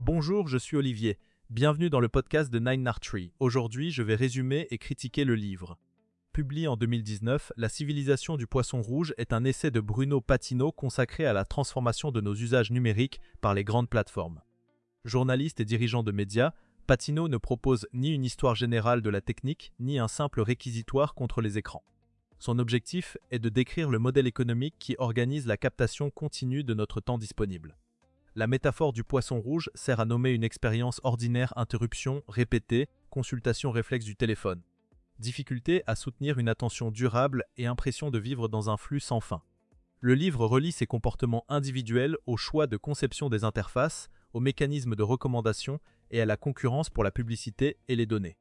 Bonjour, je suis Olivier. Bienvenue dans le podcast de Nine Tree. Aujourd'hui, je vais résumer et critiquer le livre. Publié en 2019, La civilisation du poisson rouge est un essai de Bruno Patino consacré à la transformation de nos usages numériques par les grandes plateformes. Journaliste et dirigeant de médias, Patino ne propose ni une histoire générale de la technique, ni un simple réquisitoire contre les écrans. Son objectif est de décrire le modèle économique qui organise la captation continue de notre temps disponible. La métaphore du poisson rouge sert à nommer une expérience ordinaire interruption répétée, consultation réflexe du téléphone. Difficulté à soutenir une attention durable et impression de vivre dans un flux sans fin. Le livre relie ces comportements individuels au choix de conception des interfaces, aux mécanismes de recommandation et à la concurrence pour la publicité et les données.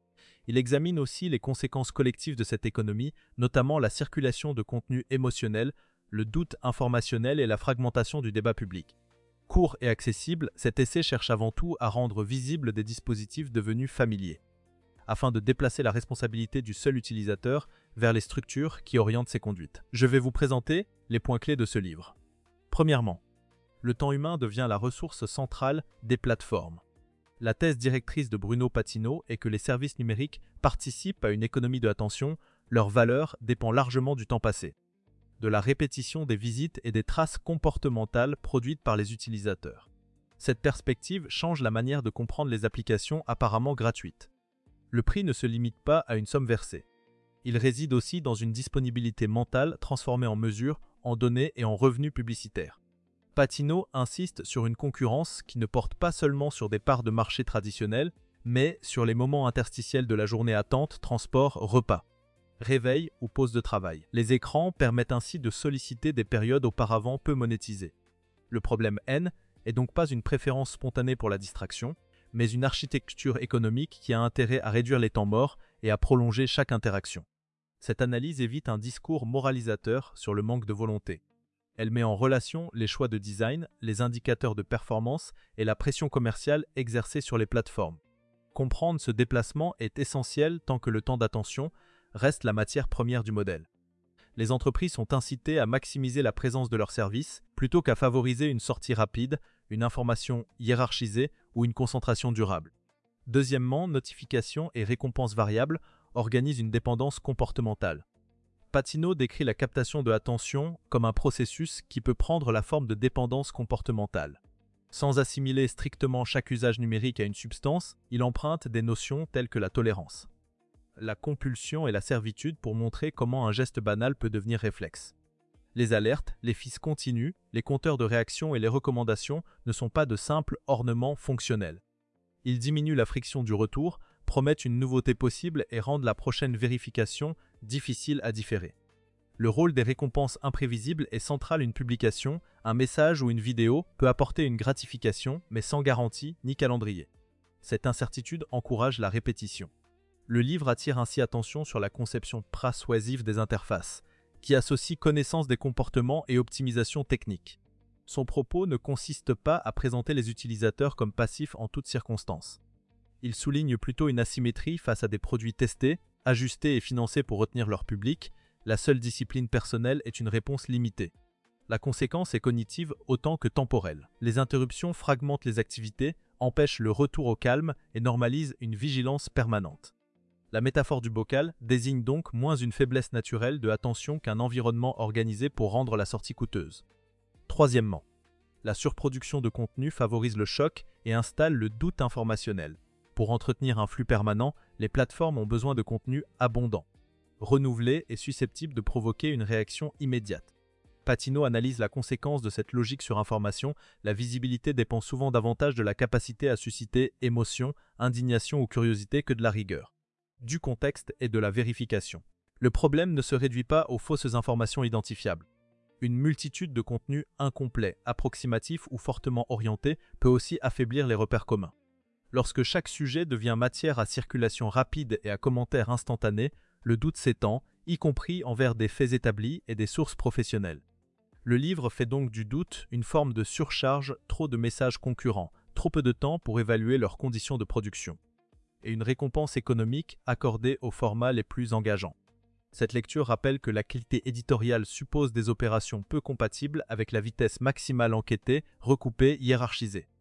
Il examine aussi les conséquences collectives de cette économie, notamment la circulation de contenus émotionnels, le doute informationnel et la fragmentation du débat public. Court et accessible, cet essai cherche avant tout à rendre visibles des dispositifs devenus familiers, afin de déplacer la responsabilité du seul utilisateur vers les structures qui orientent ses conduites. Je vais vous présenter les points clés de ce livre. Premièrement, le temps humain devient la ressource centrale des plateformes. La thèse directrice de Bruno Patino est que les services numériques participent à une économie de l'attention, leur valeur dépend largement du temps passé, de la répétition des visites et des traces comportementales produites par les utilisateurs. Cette perspective change la manière de comprendre les applications apparemment gratuites. Le prix ne se limite pas à une somme versée. Il réside aussi dans une disponibilité mentale transformée en mesures, en données et en revenus publicitaires. Patino insiste sur une concurrence qui ne porte pas seulement sur des parts de marché traditionnelles, mais sur les moments interstitiels de la journée attente, transport, repas, réveil ou pause de travail. Les écrans permettent ainsi de solliciter des périodes auparavant peu monétisées. Le problème N est donc pas une préférence spontanée pour la distraction, mais une architecture économique qui a intérêt à réduire les temps morts et à prolonger chaque interaction. Cette analyse évite un discours moralisateur sur le manque de volonté. Elle met en relation les choix de design, les indicateurs de performance et la pression commerciale exercée sur les plateformes. Comprendre ce déplacement est essentiel tant que le temps d'attention reste la matière première du modèle. Les entreprises sont incitées à maximiser la présence de leurs services plutôt qu'à favoriser une sortie rapide, une information hiérarchisée ou une concentration durable. Deuxièmement, notification et récompense variable organisent une dépendance comportementale. Patino décrit la captation de l'attention comme un processus qui peut prendre la forme de dépendance comportementale. Sans assimiler strictement chaque usage numérique à une substance, il emprunte des notions telles que la tolérance, la compulsion et la servitude pour montrer comment un geste banal peut devenir réflexe. Les alertes, les fils continus, les compteurs de réaction et les recommandations ne sont pas de simples ornements fonctionnels. Ils diminuent la friction du retour, promettent une nouveauté possible et rendent la prochaine vérification difficile à différer. Le rôle des récompenses imprévisibles est central. Une publication, un message ou une vidéo peut apporter une gratification, mais sans garantie ni calendrier. Cette incertitude encourage la répétition. Le livre attire ainsi attention sur la conception persuasive des interfaces, qui associe connaissance des comportements et optimisation technique. Son propos ne consiste pas à présenter les utilisateurs comme passifs en toutes circonstances. Il souligne plutôt une asymétrie face à des produits testés, ajustés et financés pour retenir leur public. La seule discipline personnelle est une réponse limitée. La conséquence est cognitive autant que temporelle. Les interruptions fragmentent les activités, empêchent le retour au calme et normalisent une vigilance permanente. La métaphore du bocal désigne donc moins une faiblesse naturelle de l'attention qu'un environnement organisé pour rendre la sortie coûteuse. Troisièmement, la surproduction de contenu favorise le choc et installe le doute informationnel. Pour entretenir un flux permanent, les plateformes ont besoin de contenu abondant, renouvelé et susceptible de provoquer une réaction immédiate. Patino analyse la conséquence de cette logique sur information. La visibilité dépend souvent davantage de la capacité à susciter émotion, indignation ou curiosité que de la rigueur, du contexte et de la vérification. Le problème ne se réduit pas aux fausses informations identifiables. Une multitude de contenus incomplets, approximatifs ou fortement orientés peut aussi affaiblir les repères communs. Lorsque chaque sujet devient matière à circulation rapide et à commentaires instantanés, le doute s'étend, y compris envers des faits établis et des sources professionnelles. Le livre fait donc du doute une forme de surcharge, trop de messages concurrents, trop peu de temps pour évaluer leurs conditions de production, et une récompense économique accordée aux formats les plus engageants. Cette lecture rappelle que la qualité éditoriale suppose des opérations peu compatibles avec la vitesse maximale enquêtée, recoupée, hiérarchisée.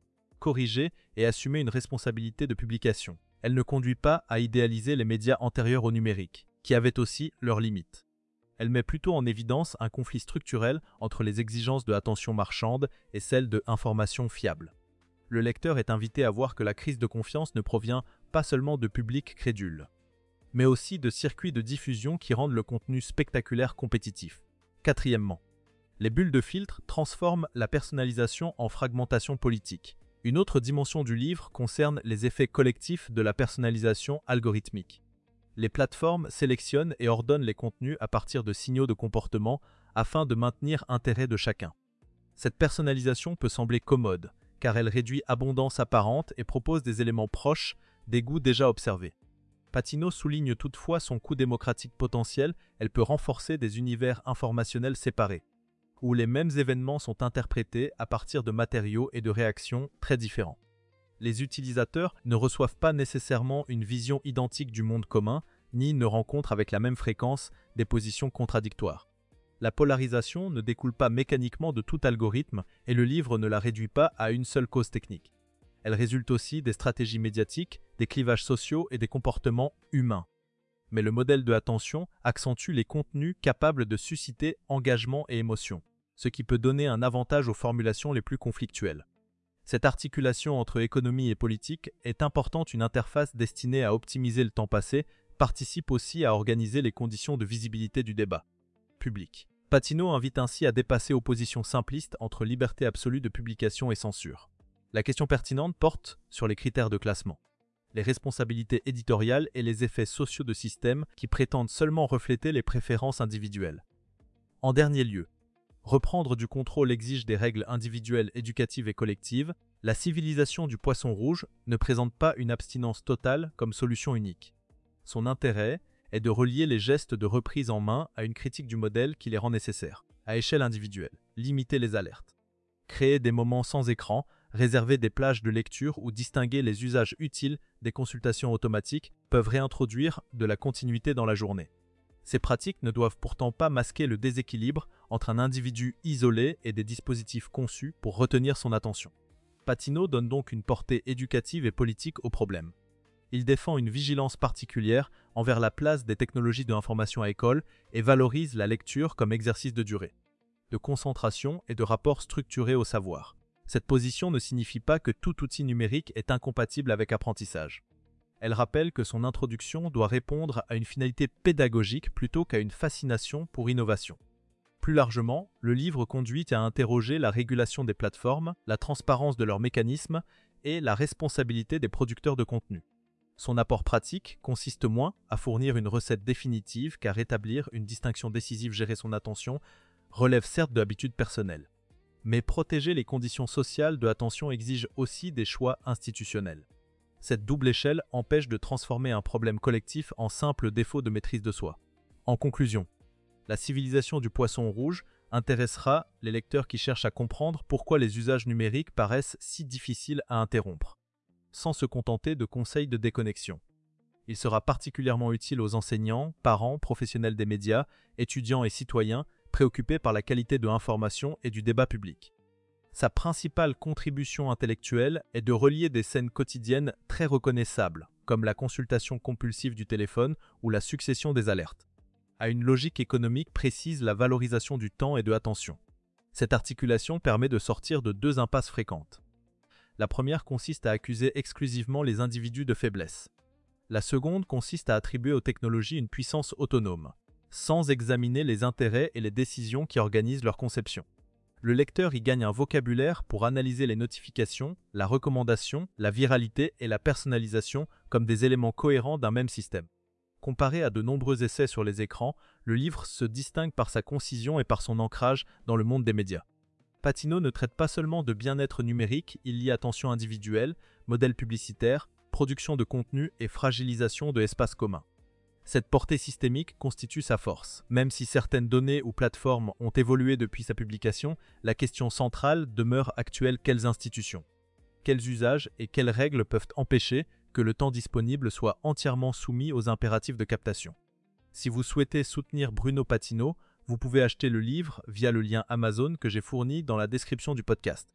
corriger et assumer une responsabilité de publication. Elle ne conduit pas à idéaliser les médias antérieurs au numérique, qui avaient aussi leurs limites. Elle met plutôt en évidence un conflit structurel entre les exigences de attention marchande et celles de information fiable. Le lecteur est invité à voir que la crise de confiance ne provient pas seulement de publics crédules, mais aussi de circuits de diffusion qui rendent le contenu spectaculaire compétitif. Quatrièmement, les bulles de filtre transforment la personnalisation en fragmentation politique. Une autre dimension du livre concerne les effets collectifs de la personnalisation algorithmique. Les plateformes sélectionnent et ordonnent les contenus à partir de signaux de comportement afin de maintenir l'intérêt de chacun. Cette personnalisation peut sembler commode, car elle réduit abondance apparente et propose des éléments proches des goûts déjà observés. Patino souligne toutefois son coût démocratique potentiel. Elle peut renforcer des univers informationnels séparés, où les mêmes événements sont interprétés à partir de matériaux et de réactions très différents. Les utilisateurs ne reçoivent pas nécessairement une vision identique du monde commun, ni ne rencontrent avec la même fréquence des positions contradictoires. La polarisation ne découle pas mécaniquement de tout algorithme et le livre ne la réduit pas à une seule cause technique. Elle résulte aussi des stratégies médiatiques, des clivages sociaux et des comportements humains. Mais le modèle de attention accentue les contenus capables de susciter engagement et émotion, ce qui peut donner un avantage aux formulations les plus conflictuelles. Cette articulation entre économie et politique est importante. Une interface destinée à optimiser le temps passé participe aussi à organiser les conditions de visibilité du débat public. Patino invite ainsi à dépasser opposition simpliste entre liberté absolue de publication et censure. La question pertinente porte sur les critères de classement, les responsabilités éditoriales et les effets sociaux de systèmes qui prétendent seulement refléter les préférences individuelles. En dernier lieu, reprendre du contrôle exige des règles individuelles, éducatives et collectives. La civilisation du poisson rouge ne présente pas une abstinence totale comme solution unique. Son intérêt est de relier les gestes de reprise en main à une critique du modèle qui les rend nécessaires, à échelle individuelle, limiter les alertes, créer des moments sans écran, réserver des plages de lecture ou distinguer les usages utiles des consultations automatiques peuvent réintroduire de la continuité dans la journée. Ces pratiques ne doivent pourtant pas masquer le déséquilibre entre un individu isolé et des dispositifs conçus pour retenir son attention. Patino donne donc une portée éducative et politique au problème. Il défend une vigilance particulière envers la place des technologies de l'information à l'école et valorise la lecture comme exercice de durée, de concentration et de rapport structuré au savoir. Cette position ne signifie pas que tout outil numérique est incompatible avec apprentissage. Elle rappelle que son introduction doit répondre à une finalité pédagogique plutôt qu'à une fascination pour l'innovation. Plus largement, le livre conduit à interroger la régulation des plateformes, la transparence de leurs mécanismes et la responsabilité des producteurs de contenu. Son apport pratique consiste moins à fournir une recette définitive qu'à rétablir une distinction décisive. Gérer son attention relève certes de l'habitude personnelle, mais protéger les conditions sociales de l'attention exige aussi des choix institutionnels. Cette double échelle empêche de transformer un problème collectif en simple défaut de maîtrise de soi. En conclusion, la civilisation du poisson rouge intéressera les lecteurs qui cherchent à comprendre pourquoi les usages numériques paraissent si difficiles à interrompre, sans se contenter de conseils de déconnexion. Il sera particulièrement utile aux enseignants, parents, professionnels des médias, étudiants et citoyens préoccupés par la qualité de l'information et du débat public. Sa principale contribution intellectuelle est de relier des scènes quotidiennes très reconnaissables, comme la consultation compulsive du téléphone ou la succession des alertes, à une logique économique précise, la valorisation du temps et de l'attention. Cette articulation permet de sortir de deux impasses fréquentes. La première consiste à accuser exclusivement les individus de faiblesse. La seconde consiste à attribuer aux technologies une puissance autonome, sans examiner les intérêts et les décisions qui organisent leur conception. Le lecteur y gagne un vocabulaire pour analyser les notifications, la recommandation, la viralité et la personnalisation comme des éléments cohérents d'un même système. Comparé à de nombreux essais sur les écrans, le livre se distingue par sa concision et par son ancrage dans le monde des médias. Patino ne traite pas seulement de bien-être numérique, il lie attention individuelle, modèle publicitaire, production de contenu et fragilisation de espaces communs. Cette portée systémique constitue sa force. Même si certaines données ou plateformes ont évolué depuis sa publication, la question centrale demeure actuelle: quelles institutions, quels usages et quelles règles peuvent empêcher que le temps disponible soit entièrement soumis aux impératifs de captation. Si vous souhaitez soutenir Bruno Patino, vous pouvez acheter le livre via le lien Amazon que j'ai fourni dans la description du podcast.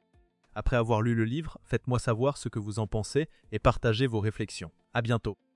Après avoir lu le livre, faites-moi savoir ce que vous en pensez et partagez vos réflexions. À bientôt.